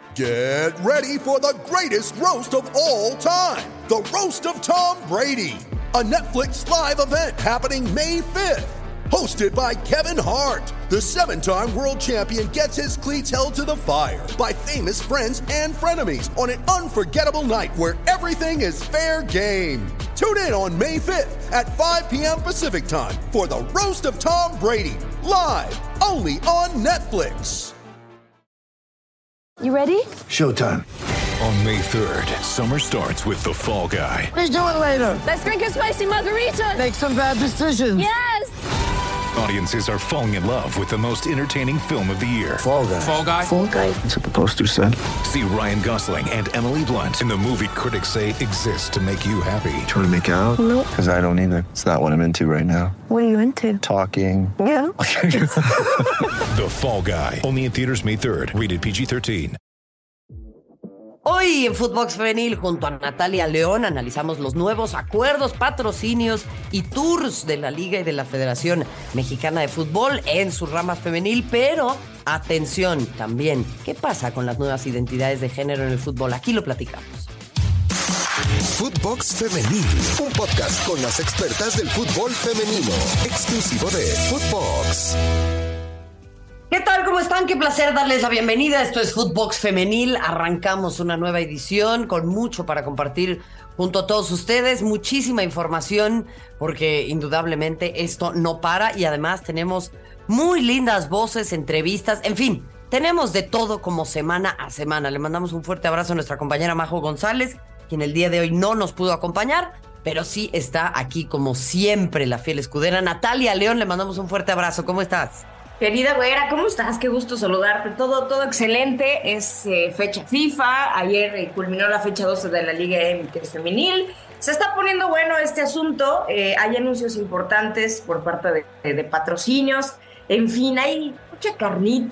Get ready for the greatest roast of all time, the Roast of Tom Brady, a Netflix live event happening May 5th. Hosted by Kevin Hart, the 7-time world champion gets his cleats held to the fire by famous friends and frenemies on an unforgettable night where everything is fair game. Tune in on May 5th at 5 p.m. Pacific time for the Roast of Tom Brady, live only on Netflix. You ready? Showtime. On May 3rd, summer starts with The Fall Guy. Let's do it later. Let's drink a spicy margarita. Make some bad decisions. Yes! Audiences are falling in love with the most entertaining film of the year. Fall Guy. Fall Guy? Fall guy. That's what the poster said. See Ryan Gosling and Emily Blunt in the movie critics say exists to make you happy. Trying to make it out? Nope. Because I don't either. It's not what I'm into right now. What are you into? Talking. Yeah. The Fall Guy. Only in theaters May 3rd. Rated PG-13. Hoy en Footbox Femenil, junto a Natalia León, analizamos los nuevos acuerdos, patrocinios y tours de la Liga y de la Federación Mexicana de Fútbol en su rama femenil. Pero, atención también, ¿qué pasa con las nuevas identidades de género en el fútbol? Aquí lo platicamos. Footbox Femenil, un podcast con las expertas del fútbol femenino, exclusivo de Footbox. ¿Qué tal? ¿Cómo están? Qué placer darles la bienvenida. Esto es Footbox Femenil. Arrancamos una nueva edición con mucho para compartir junto a todos ustedes. Muchísima información porque indudablemente esto no para y además tenemos muy lindas voces, entrevistas, en fin, tenemos de todo como semana a semana. Le mandamos un fuerte abrazo a nuestra compañera Majo González, quien el día de hoy no nos pudo acompañar, pero sí está aquí como siempre la fiel escudera. Natalia León, le mandamos un fuerte abrazo. ¿Cómo estás? Querida güera, ¿cómo estás? Qué gusto saludarte. Todo excelente. Es fecha FIFA. Ayer culminó la fecha 12 de la Liga MX Femenil. Se está poniendo bueno este asunto. Hay anuncios importantes por parte de patrocinios. En fin, hay mucha carnita.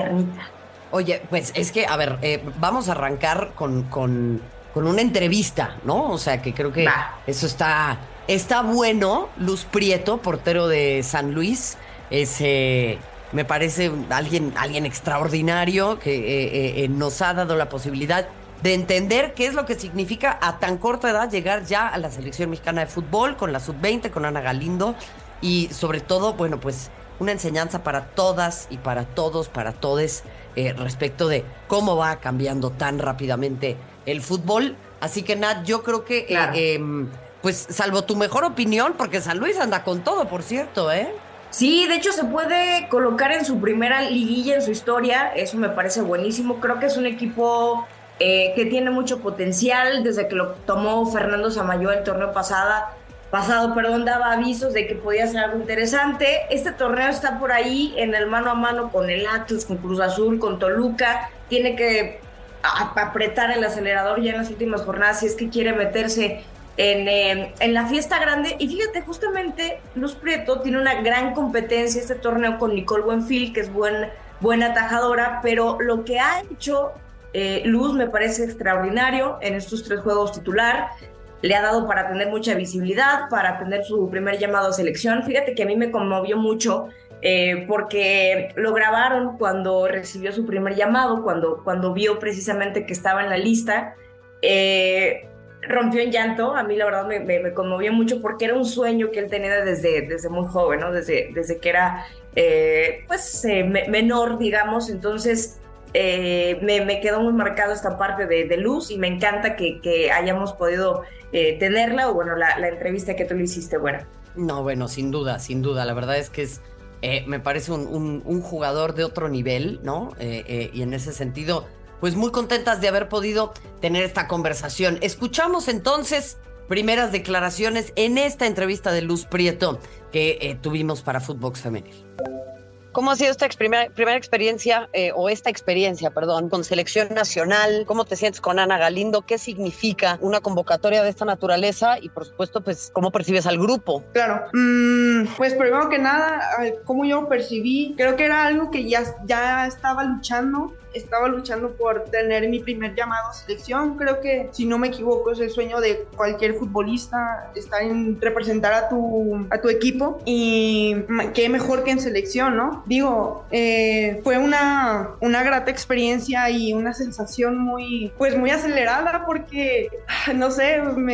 Oye, pues es que, a ver, vamos a arrancar con una entrevista, ¿no? O sea, que creo que eso está bueno. Luz Prieto, portero de San Luis, me parece alguien extraordinario que nos ha dado la posibilidad de entender qué es lo que significa a tan corta edad llegar ya a la selección mexicana de fútbol con la sub-20, con Ana Galindo y sobre todo, bueno, pues una enseñanza para todas y para todos, para todes respecto de cómo va cambiando tan rápidamente el fútbol. Así que Nat, yo creo que claro. pues salvo tu mejor opinión, porque San Luis anda con todo, por cierto, Sí, de hecho se puede colocar en su primera liguilla en su historia. Eso me parece buenísimo. Creo que es un equipo que tiene mucho potencial. Desde que lo tomó Fernando Samayoa el torneo pasado, daba avisos de que podía ser algo interesante. Este torneo está por ahí en el mano a mano con el Atlas, con Cruz Azul, con Toluca. Tiene que apretar el acelerador ya en las últimas jornadas si es que quiere meterse en la fiesta grande. Y fíjate, justamente Luz Prieto tiene una gran competencia este torneo con Nicole Buenfil, que es buena atajadora, pero lo que ha hecho Luz me parece extraordinario en estos 3 juegos titular. Le ha dado para tener mucha visibilidad, para tener su primer llamado a selección. Fíjate que a mí me conmovió mucho porque lo grabaron cuando recibió su primer llamado, cuando vio precisamente que estaba en la lista. Rompió en llanto. A mí la verdad me conmovió mucho porque era un sueño que él tenía desde muy joven, ¿no? Desde que era menor, digamos. Entonces me quedó muy marcado esta parte de Luz y me encanta que hayamos podido tenerla, o bueno, la entrevista que tú le hiciste, bueno. No, bueno, sin duda. La verdad es que me parece un jugador de otro nivel, ¿no? Y en ese sentido, pues muy contentas de haber podido tener esta conversación. Escuchamos entonces primeras declaraciones en esta entrevista de Luz Prieto que tuvimos para Footbox Femenil. ¿Cómo ha sido esta primera experiencia, con selección nacional? ¿Cómo te sientes con Ana Galindo? ¿Qué significa una convocatoria de esta naturaleza? Y por supuesto, pues, ¿cómo percibes al grupo? Claro, pues primero que nada, cómo yo percibí, creo que era algo que ya estaba luchando estaba luchando por tener mi primer llamado a selección. Creo que, si no me equivoco, es el sueño de cualquier futbolista, representar a tu equipo, y qué mejor que en selección, ¿no? Digo, fue una grata experiencia y una sensación muy acelerada, porque, no sé,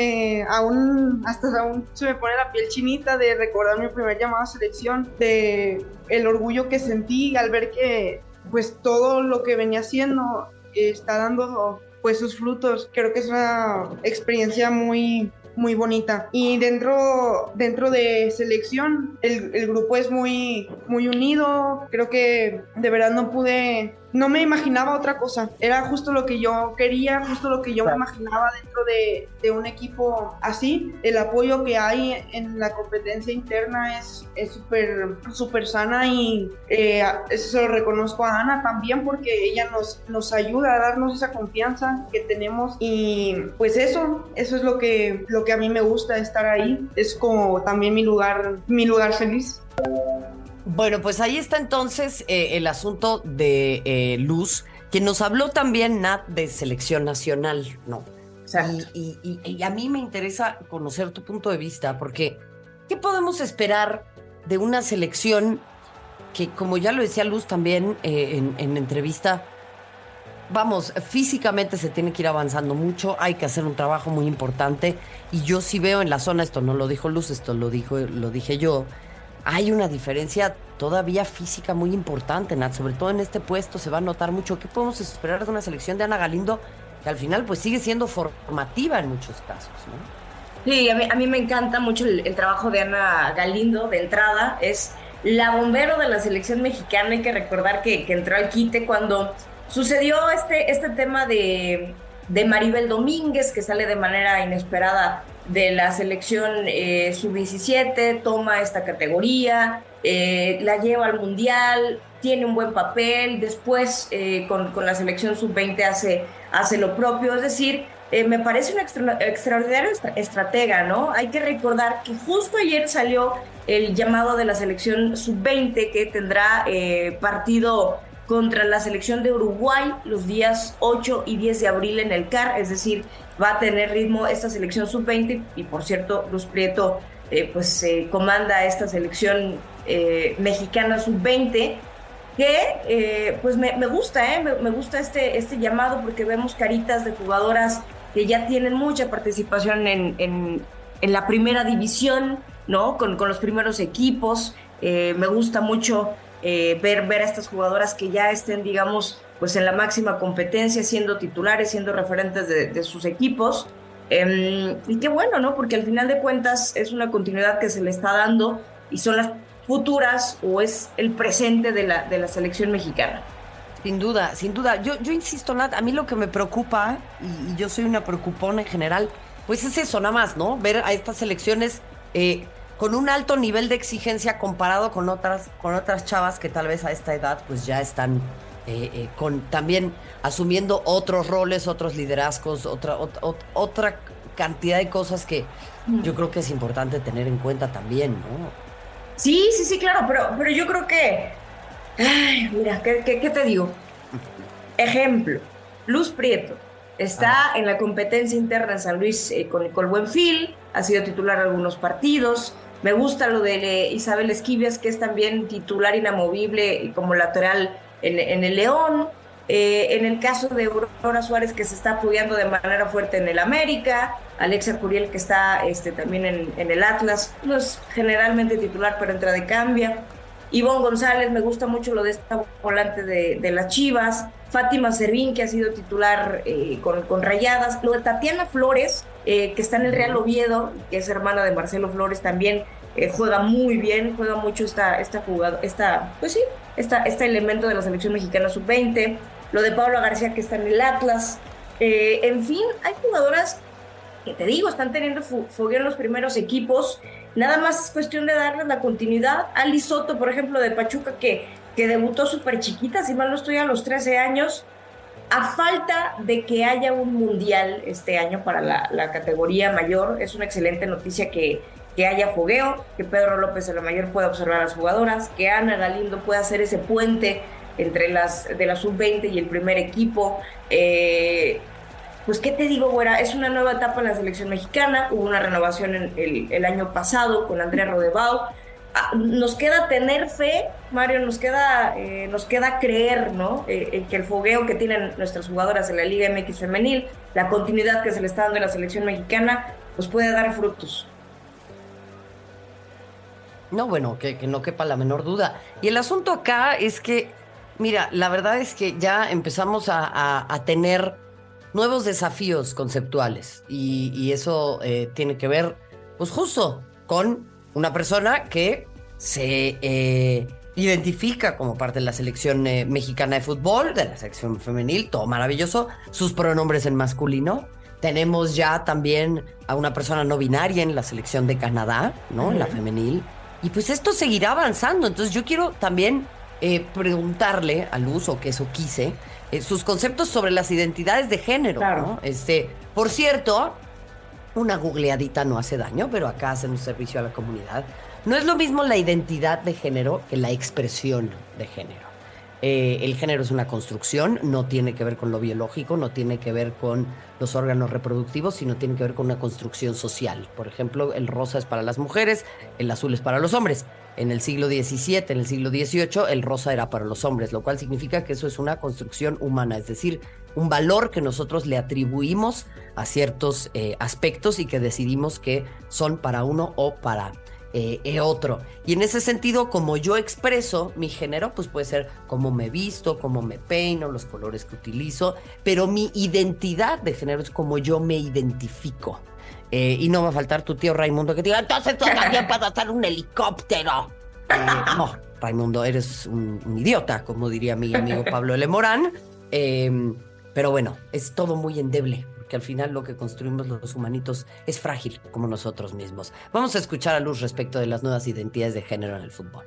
aún se me pone la piel chinita de recordar mi primer llamado a selección, de el orgullo que sentí al ver que pues todo lo que venía haciendo está dando pues sus frutos. Creo que es una experiencia muy bonita. Y dentro de selección el grupo es muy unido. Creo que de verdad no me imaginaba otra cosa. Era justo lo que yo quería, justo lo que yo me imaginaba dentro de un equipo así. El apoyo que hay en la competencia interna es súper sana, y eso se lo reconozco a Ana también, porque ella nos ayuda a darnos esa confianza que tenemos, y pues eso es lo que a mí me gusta, estar ahí. Es como también mi lugar feliz. Bueno, pues ahí está entonces el asunto de Luz, que nos habló también, Nat, de selección nacional, ¿no? Exacto. Y a mí me interesa conocer tu punto de vista, porque ¿qué podemos esperar de una selección que, como ya lo decía Luz también en entrevista, vamos, físicamente se tiene que ir avanzando mucho, hay que hacer un trabajo muy importante, y yo sí veo en la zona, esto no lo dijo Luz, esto lo dije yo, hay una diferencia todavía física muy importante, Nat, sobre todo en este puesto se va a notar mucho. ¿Qué podemos esperar de una selección de Ana Galindo, que al final pues sigue siendo formativa en muchos casos, ¿no? Sí, a mí me encanta mucho el trabajo de Ana Galindo. De entrada, es la bombero de la selección mexicana. Hay que recordar que entró al quite cuando sucedió este tema de Maribel Domínguez, que sale de manera inesperada de la selección sub-17, toma esta categoría, la lleva al mundial, tiene un buen papel, después con la selección sub-20 hace lo propio. Es decir, me parece una extraordinaria estratega, ¿no? Hay que recordar que justo ayer salió el llamado de la selección sub-20, que tendrá partido contra la selección de Uruguay los días 8 y 10 de abril en el CAR, es decir, va a tener ritmo esta selección sub-20, y por cierto, Luz Prieto comanda esta selección mexicana sub-20, que pues me gusta, me gusta este llamado, porque vemos caritas de jugadoras que ya tienen mucha participación en la primera división, ¿no? Con los primeros equipos. Me gusta mucho ver a estas jugadoras que ya estén, digamos, pues en la máxima competencia, siendo titulares, siendo referentes de sus equipos. Y qué bueno, ¿no? Porque al final de cuentas es una continuidad que se le está dando, y son las futuras, o es el presente de la selección mexicana. Sin duda. Yo insisto, Nat, a mí lo que me preocupa, y yo soy una preocupona en general, pues es eso nada más, ¿no? Ver a estas selecciones con un alto nivel de exigencia comparado con otras chavas que tal vez a esta edad pues ya están también asumiendo otros roles, otros liderazgos, otra cantidad de cosas que yo creo que es importante tener en cuenta también, ¿no? Sí, claro, pero yo creo que... Ay, mira, ¿qué te digo? Ejemplo, Luz Prieto está en la competencia interna en San Luis con Nicole Buenfil, ha sido titular algunos partidos. Me gusta lo de Isabel Esquivias, que es también titular inamovible como lateral en el León. En el caso de Aurora Suárez, que se está apoyando de manera fuerte en el América. Alexia Curiel, que está también en el Atlas, no es generalmente titular, pero entra de cambio. Ivonne González, me gusta mucho lo de esta volante de las Chivas. Fátima Servín, que ha sido titular con Rayadas. Lo de Tatiana Flores, que está en el Real Oviedo, que es hermana de Marcelo Flores, también juega muy bien, juega mucho esta elemento de la selección mexicana sub-20. Lo de Paula García, que está en el Atlas. En fin, hay jugadoras que, te digo, están teniendo fogueo en los primeros equipos. Nada más es cuestión de darles la continuidad. Ali Soto, por ejemplo, de Pachuca, que debutó súper chiquita, si mal no estoy, a los 13 años. A falta de que haya un mundial este año para la categoría mayor, es una excelente noticia que haya fogueo, que Pedro López de la Mayor pueda observar a las jugadoras, que Ana Galindo pueda hacer ese puente entre las de la sub-20 y el primer equipo. Pues, ¿qué te digo, güera? Es una nueva etapa en la selección mexicana. Hubo una renovación el año pasado con Andrea Rodebau. Nos queda tener fe, Mario, nos queda creer, ¿no? Que el fogueo que tienen nuestras jugadoras en la Liga MX femenil, la continuidad que se le está dando a la selección mexicana, pues puede dar frutos. No, bueno, que no quepa la menor duda. Y el asunto acá es que, mira, la verdad es que ya empezamos a tener nuevos desafíos conceptuales y eso tiene que ver, pues justo, con una persona que se identifica como parte de la selección mexicana de fútbol, de la selección femenil, todo maravilloso, sus pronombres en masculino. Tenemos ya también a una persona no binaria en la selección de Canadá, ¿no? En la femenil. Y pues esto seguirá avanzando. Entonces yo quiero también preguntarle a Luz, o que eso quise, sus conceptos sobre las identidades de género, claro, ¿no? Por cierto, una googleadita no hace daño, pero acá hacen un servicio a la comunidad. No es lo mismo la identidad de género que la expresión de género. El género es una construcción, no tiene que ver con lo biológico, no tiene que ver con los órganos reproductivos, sino tiene que ver con una construcción social. Por ejemplo, el rosa es para las mujeres, el azul es para los hombres. En el siglo XVII, en el siglo XVIII, el rosa era para los hombres, lo cual significa que eso es una construcción humana, es decir, un valor que nosotros le atribuimos a ciertos aspectos y que decidimos que son para uno o para otro. Y en ese sentido, como yo expreso mi género, pues puede ser cómo me visto, cómo me peino, los colores que utilizo, pero mi identidad de género es como yo me identifico. Y no va a faltar tu tío Raimundo que te diga, entonces tú también puedes hacer un helicóptero. No, Raimundo, eres un idiota, como diría mi amigo Pablo L. Morán. Pero bueno, es todo muy endeble, porque al final lo que construimos los humanitos es frágil, como nosotros mismos. Vamos a escuchar a Luz respecto de las nuevas identidades de género en el fútbol.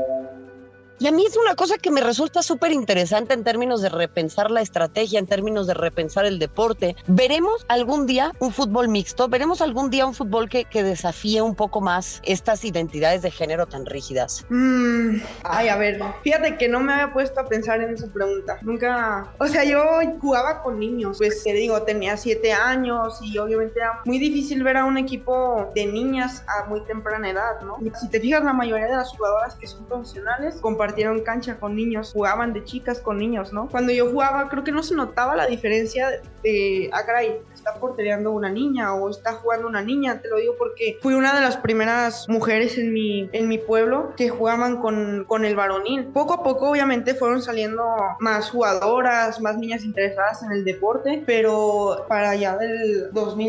Y a mí es una cosa que me resulta súper interesante en términos de repensar la estrategia, en términos de repensar el deporte. ¿Veremos algún día un fútbol mixto? ¿Veremos algún día un fútbol que desafíe un poco más estas identidades de género tan rígidas? Ay, a ver, fíjate que no me había puesto a pensar en esa pregunta. Nunca, o sea, yo jugaba con niños, pues te digo, tenía 7 años y obviamente era muy difícil ver a un equipo de niñas a muy temprana edad, ¿no? Si te fijas, la mayoría de las jugadoras que son profesionales compartieron cancha con niños, jugaban de chicas con niños, ¿no? Cuando yo jugaba, creo que no se notaba la diferencia de, caray, está portereando una niña o está jugando una niña. Te lo digo porque fui una de las primeras mujeres en mi pueblo que jugaban con el varonil. Poco a poco, obviamente, fueron saliendo más jugadoras, más niñas interesadas en el deporte, pero para allá del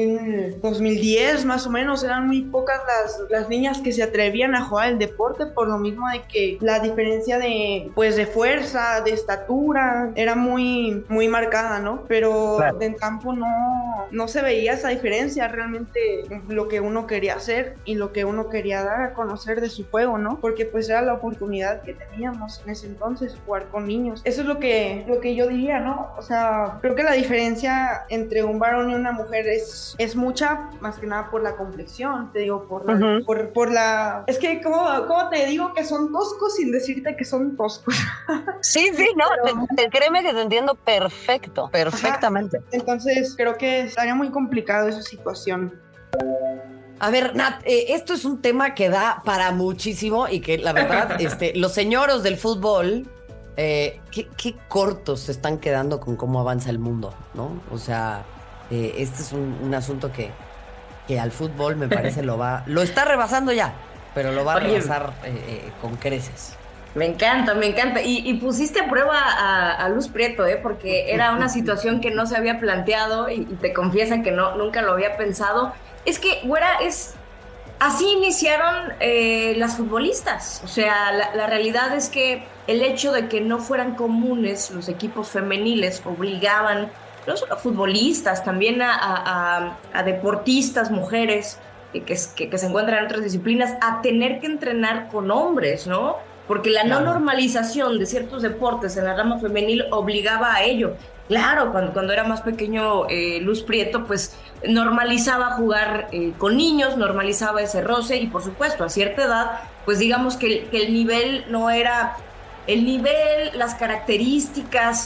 2010, más o menos, eran muy pocas las niñas que se atrevían a jugar el deporte, por lo mismo de que la diferencia de fuerza, de estatura, era muy, muy marcada, ¿no? Pero claro, en campo no se veía esa diferencia, realmente lo que uno quería hacer y lo que uno quería dar a conocer de su juego, ¿no? Porque pues era la oportunidad que teníamos en ese entonces, jugar con niños. Eso es lo que yo diría, ¿no? O sea, creo que la diferencia entre un varón y una mujer es mucha, más que nada por la complexión, te digo, por la... Es que, ¿cómo te digo que son toscos sin decirte que son toscos? Sí, no, pero... créeme que te entiendo perfectamente. Ajá. Entonces, creo que estaría muy complicado esa situación. A ver, Nat, esto es un tema que da para muchísimo y que la verdad, los señoros del fútbol, qué cortos se están quedando con cómo avanza el mundo, ¿no? O sea, este es un asunto que al fútbol me parece lo está rebasando ya, pero lo va a rebasar con creces. Me encanta. Y pusiste a prueba a Luz Prieto, porque era una situación que no se había planteado y te confiesan que nunca lo había pensado. Es que, güera, así iniciaron las futbolistas. O sea, la realidad es que el hecho de que no fueran comunes los equipos femeniles obligaban no solo a futbolistas, también a deportistas, mujeres que se encuentran en otras disciplinas, a tener que entrenar con hombres, ¿no? Porque la no normalización de ciertos deportes en la rama femenil obligaba a ello. Claro, cuando era más pequeño Luz Prieto, pues normalizaba jugar con niños, normalizaba ese roce y por supuesto a cierta edad, pues digamos que el nivel no era el nivel, las características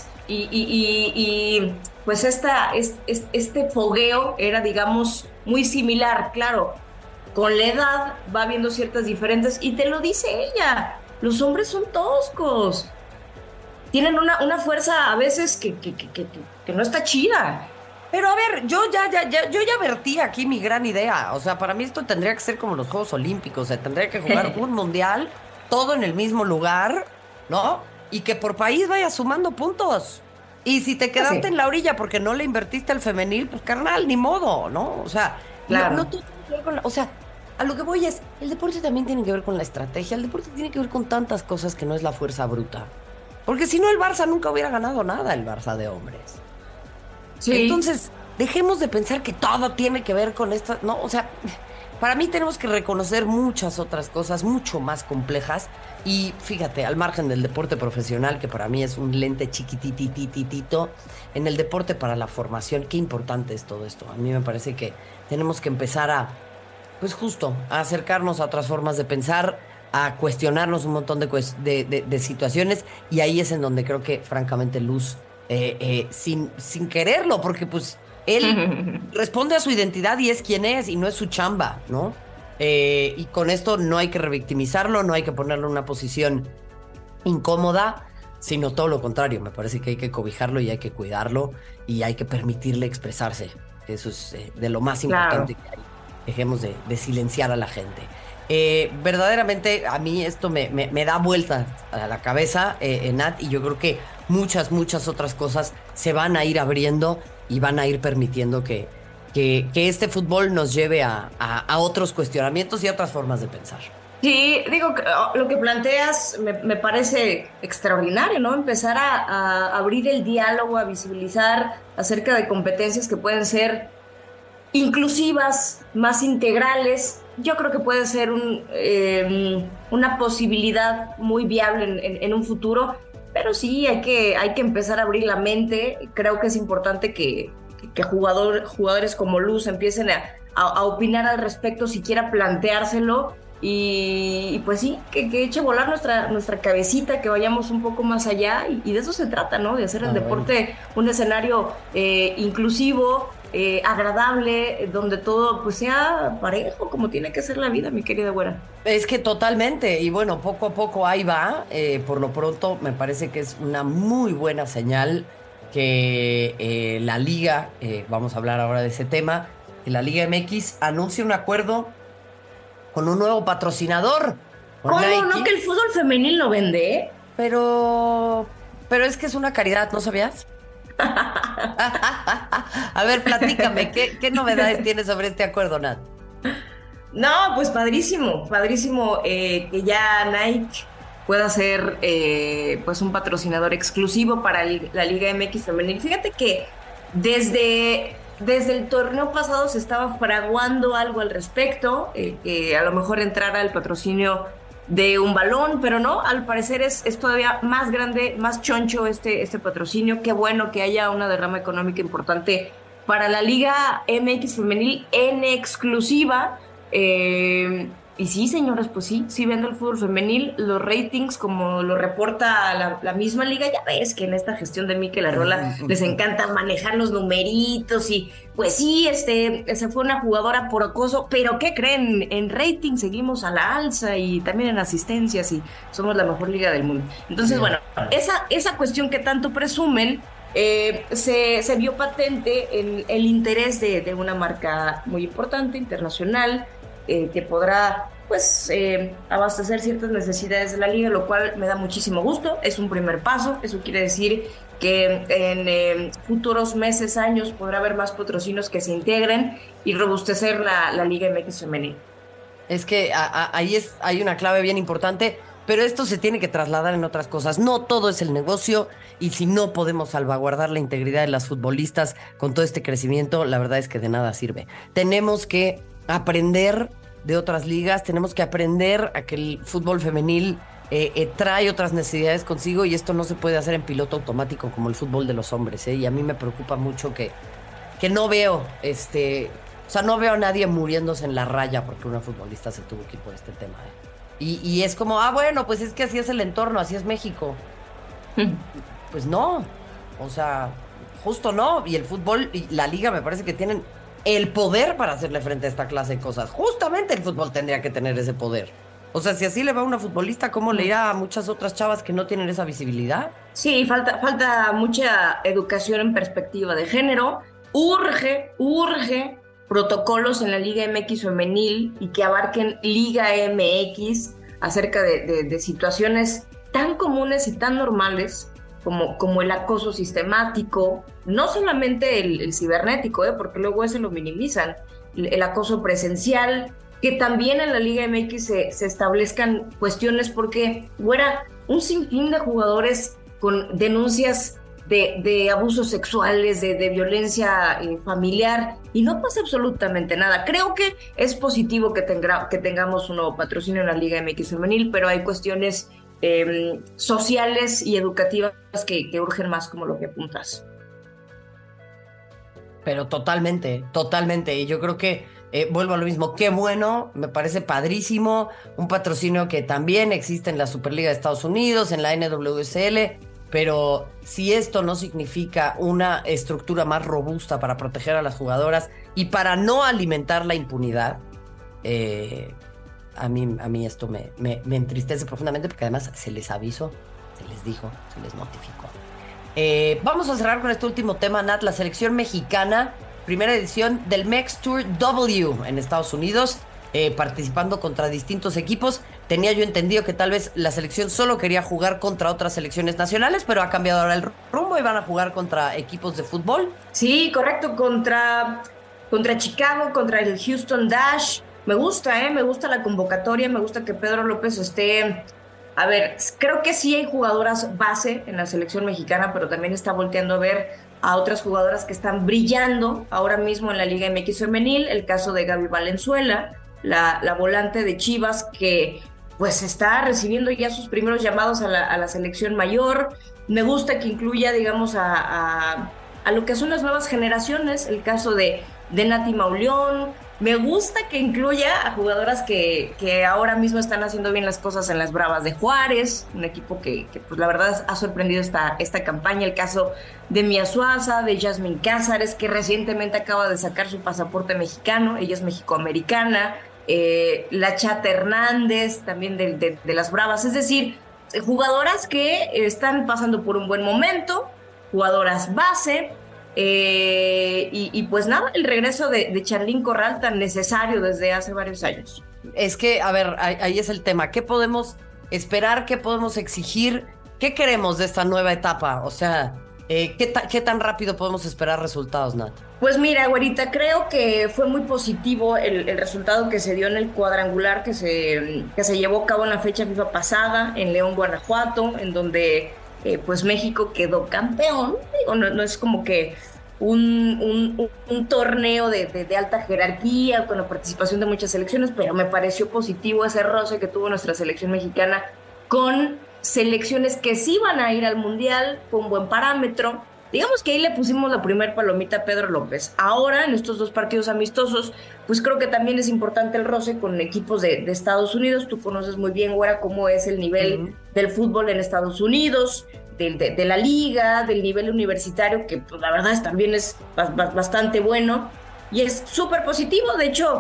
y pues este fogueo era, digamos, muy similar. Claro, con la edad va viendo ciertas diferencias y te lo dice ella, los hombres son toscos, tienen una fuerza a veces que no está chida. Pero a ver, yo ya vertí aquí mi gran idea. O sea, para mí esto tendría que ser como los Juegos Olímpicos. O sea, tendría que jugar un mundial, todo en el mismo lugar, ¿no? Y que por país vaya sumando puntos. Y si te quedaste en la orilla porque no le invertiste al femenil, pues carnal, ni modo, ¿no? O sea, claro. no todo tiene que ver con la... O sea, a lo que voy es, el deporte también tiene que ver con la estrategia. El deporte tiene que ver con tantas cosas que no es la fuerza bruta. Porque si no, el Barça nunca hubiera ganado nada, el Barça de hombres. Sí. Entonces, dejemos de pensar que todo tiene que ver con esto, ¿no? O sea, para mí tenemos que reconocer muchas otras cosas mucho más complejas y fíjate, al margen del deporte profesional, que para mí es un lente chiquititititito, en el deporte para la formación, qué importante es todo esto. A mí me parece que tenemos que empezar a, pues justo, a acercarnos a otras formas de pensar, a cuestionarnos un montón de situaciones y ahí es en donde creo que, francamente, Luz... sin quererlo, porque pues él responde a su identidad y es quien es y no es su chamba, ¿no? Y con esto no hay que revictimizarlo, no hay que ponerlo en una posición incómoda, sino todo lo contrario. Me parece que hay que cobijarlo y hay que cuidarlo y hay que permitirle expresarse. Eso es de lo más importante que hay. Dejemos de silenciar a la gente. Verdaderamente a mí esto me da vueltas a la cabeza, Nat, y yo creo que muchas otras cosas se van a ir abriendo y van a ir permitiendo que este fútbol nos lleve a otros cuestionamientos y a otras formas de pensar. Sí, digo, lo que planteas me parece extraordinario, ¿no? Empezar a abrir el diálogo, a visibilizar acerca de competencias que pueden ser inclusivas, más integrales. Yo creo que puede ser una posibilidad muy viable en un futuro, pero sí hay que empezar a abrir la mente. Creo que es importante que jugadores como Luz empiecen a opinar al respecto, siquiera planteárselo, y pues sí, que eche volar nuestra cabecita, que vayamos un poco más allá, y de eso se trata, ¿no? De hacer el deporte un escenario inclusivo, agradable, donde todo pues sea parejo, como tiene que ser la vida, mi querida güera. Es que totalmente, y bueno, poco a poco ahí va. Por lo pronto me parece que es una muy buena señal que la Liga, vamos a hablar ahora de ese tema, que la Liga MX anuncia un acuerdo con un nuevo patrocinador. ¿Cómo Nike. No que el fútbol femenil no vende? Pero es que es una caridad, ¿no sabías? A ver, platícame, ¿qué novedades tienes sobre este acuerdo, Nat? No, pues padrísimo que ya Nike pueda ser pues un patrocinador exclusivo para la Liga MX femenil. Fíjate que desde el torneo pasado se estaba fraguando algo al respecto, que a lo mejor entrara el patrocinio de un balón, pero no, al parecer es todavía más grande, más choncho este patrocinio. Qué bueno que haya una derrama económica importante para la Liga MX femenil en exclusiva. Y sí, señores, pues sí vende el fútbol femenil. Los ratings, como lo reporta la misma liga, ya ves que en esta gestión de Mikel Arreola les encanta manejar los numeritos y pues sí, se fue una jugadora por acoso, pero ¿qué creen? En rating seguimos a la alza y también en asistencias y somos la mejor liga del mundo. Entonces, bueno, esa cuestión que tanto presumen, se vio patente en el interés de una marca muy importante, internacional, que podrá pues abastecer ciertas necesidades de la liga, lo cual me da muchísimo gusto. Es un primer paso. Eso quiere decir que en futuros meses, años, podrá haber más patrocinios que se integren y robustecer la Liga MX femenil. Es que ahí hay una clave bien importante, pero esto se tiene que trasladar en otras cosas. No todo es el negocio, y si no podemos salvaguardar la integridad de las futbolistas con todo este crecimiento, la verdad es que de nada sirve. Tenemos que aprender de otras ligas, tenemos que aprender a que el fútbol femenil trae otras necesidades consigo, y esto no se puede hacer en piloto automático como el fútbol de los hombres, y a mí me preocupa mucho que no veo no veo a nadie muriéndose en la raya porque una futbolista se tuvo que ir por este tema. Y es como, bueno, pues es que así es el entorno, así es México. Pues no, o sea, justo no. Y el fútbol y la liga me parece que tienen el poder para hacerle frente a esta clase de cosas. Justamente el fútbol tendría que tener ese poder. O sea, si así le va a una futbolista, ¿cómo le irá a muchas otras chavas que no tienen esa visibilidad? Sí, falta mucha educación en perspectiva de género. Urge protocolos en la Liga MX femenil y que abarquen Liga MX acerca de situaciones tan comunes y tan normales como el acoso sistemático, no solamente el cibernético, porque luego ese lo minimizan, el acoso presencial, que también en la Liga MX se establezcan cuestiones porque, güera, un sinfín de jugadores con denuncias de abusos sexuales, de violencia familiar, y no pasa absolutamente nada. Creo que es positivo que tengamos un nuevo patrocinio en la Liga MX femenil, pero hay cuestiones sociales y educativas que urgen más, como lo que apuntas. Pero totalmente. Y yo creo que vuelvo a lo mismo. Qué bueno, me parece padrísimo. Un patrocinio que también existe en la Superliga de Estados Unidos, en la NWSL. Pero si esto no significa una estructura más robusta para proteger a las jugadoras y para no alimentar la impunidad, a mí esto me entristece profundamente, porque además se les avisó, se les dijo, se les notificó. Vamos a cerrar con este último tema, Nat. La selección mexicana, primera edición del Mex Tour W en Estados Unidos, participando contra distintos equipos. Tenía yo entendido que tal vez la selección solo quería jugar contra otras selecciones nacionales, pero ha cambiado ahora el rumbo y van a jugar contra equipos de fútbol. Sí, correcto, contra Chicago, contra el Houston Dash. Me gusta la convocatoria, me gusta que Pedro López esté... A ver, creo que sí hay jugadoras base en la selección mexicana, pero también está volteando a ver a otras jugadoras que están brillando ahora mismo en la Liga MX femenil. El caso de Gaby Valenzuela, la volante de Chivas, que pues está recibiendo ya sus primeros llamados a la selección mayor. Me gusta que incluya, digamos, a lo que son las nuevas generaciones, el caso de Nati Mauleón. Me gusta que incluya a jugadoras que ahora mismo están haciendo bien las cosas en las Bravas de Juárez, un equipo que pues la verdad ha sorprendido esta campaña. El caso de Mia Suaza, de Jasmine Cázares, que recientemente acaba de sacar su pasaporte mexicano, ella es mexicoamericana. La Chata Hernández, también de las Bravas. Es decir, jugadoras que están pasando por un buen momento, jugadoras base. Y pues nada, el regreso de Charlín Corral, tan necesario desde hace varios años. Es que, a ver, ahí es el tema. ¿Qué podemos esperar? ¿Qué podemos exigir? ¿Qué queremos de esta nueva etapa? O sea, ¿qué tan rápido podemos esperar resultados, Nat? Pues mira, güerita, creo que fue muy positivo el resultado que se dio en el cuadrangular que se llevó a cabo en la fecha FIFA pasada en León, Guanajuato, en donde pues México quedó campeón. Digo, no es como que un torneo de alta jerarquía con la participación de muchas selecciones, pero me pareció positivo ese roce que tuvo nuestra selección mexicana con selecciones que sí van a ir al Mundial con buen parámetro. Digamos que ahí le pusimos la primer palomita a Pedro López. Ahora, en estos 2 partidos amistosos, pues creo que también es importante el roce con equipos de Estados Unidos. Tú conoces muy bien, güera, cómo es el nivel del fútbol en Estados Unidos, de la liga, del nivel universitario, que pues, la verdad también es bastante bueno. Y es súper positivo. De hecho,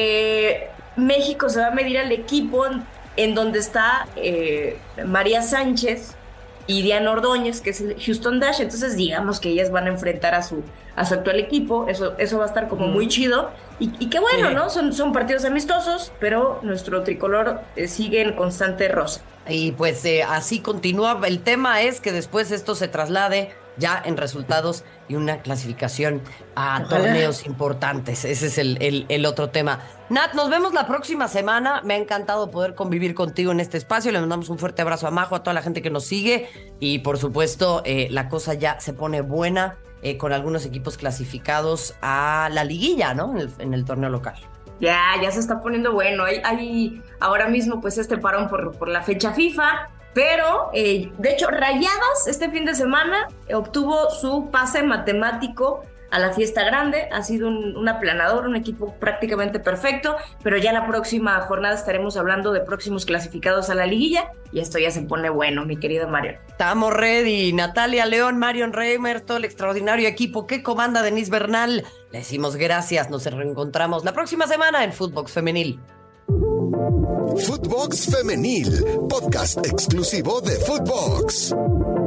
México se va a medir al equipo en donde está María Sánchez y Diana Ordóñez, que es el Houston Dash. Entonces digamos que ellas van a enfrentar a su actual equipo. Eso va a estar como muy chido y qué bueno, ¿no? Son partidos amistosos, pero nuestro tricolor sigue en constante roce. Y pues así continúa. El tema es que después esto se traslade ya en resultados y una clasificación a torneos importantes. Ese es el otro tema. Nat, nos vemos la próxima semana. Me ha encantado poder convivir contigo en este espacio. Le mandamos un fuerte abrazo a Majo, a toda la gente que nos sigue. Y por supuesto, la cosa ya se pone buena con algunos equipos clasificados a la liguilla, ¿no? En el torneo local. Ya se está poniendo bueno. Hay ahora mismo pues este parón por la fecha FIFA. Pero, de hecho, Rayadas este fin de semana obtuvo su pase matemático a la fiesta grande. Ha sido un aplanador, un equipo prácticamente perfecto, pero ya la próxima jornada estaremos hablando de próximos clasificados a la liguilla y esto ya se pone bueno, mi querido Marion. Estamos ready. Natalia León, Marion Reimer, todo el extraordinario equipo que comanda Denise Bernal. Le decimos gracias. Nos reencontramos la próxima semana en Footbox Femenil. Footbox Femenil, podcast exclusivo de Footbox.